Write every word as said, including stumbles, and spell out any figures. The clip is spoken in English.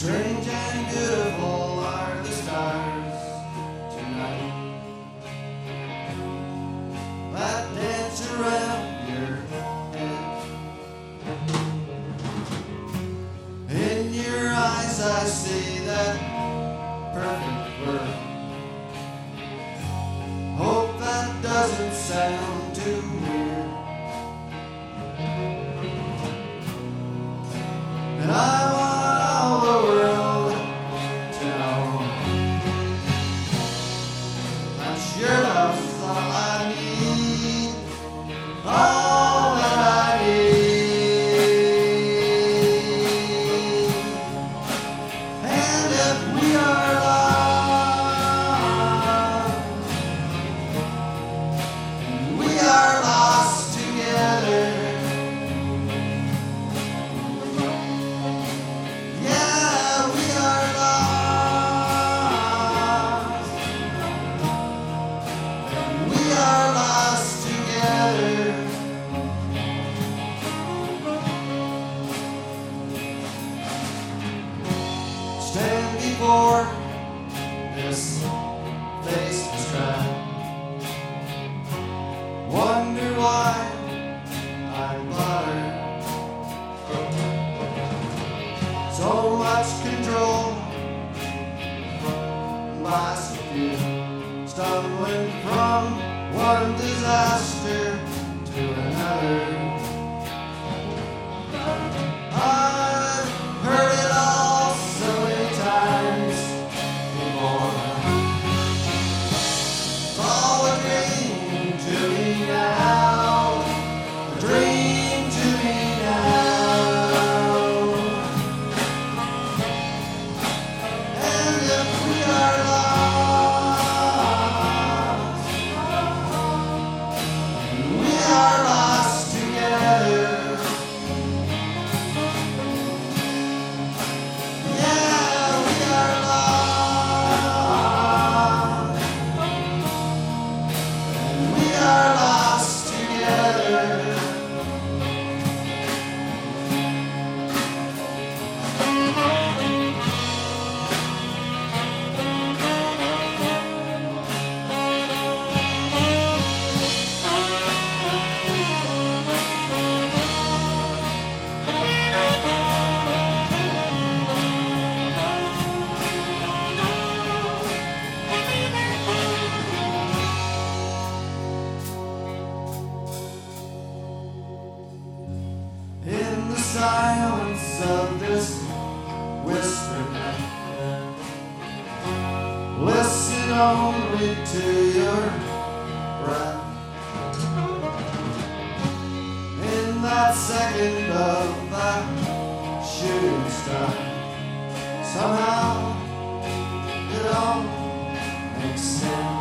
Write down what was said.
Strange and beautiful are the stars tonight that dance around your head. In your eyes I see that perfect word. Hope that doesn't sound too weird. And I want all the world to know that your love's all I need, all that I need. And if we are lost, we are lost together. Stand before this faceless crowd, wonder why I bother. So much control by so few, stumbling from one disaster to another. I've heard it all so many times before. It's all a dream to me now, a dream to me now. And if we are lost, we are lost together. In the silence of this whispered night, listen only to your breath. In that second of the shooting star, somehow it all makes sense.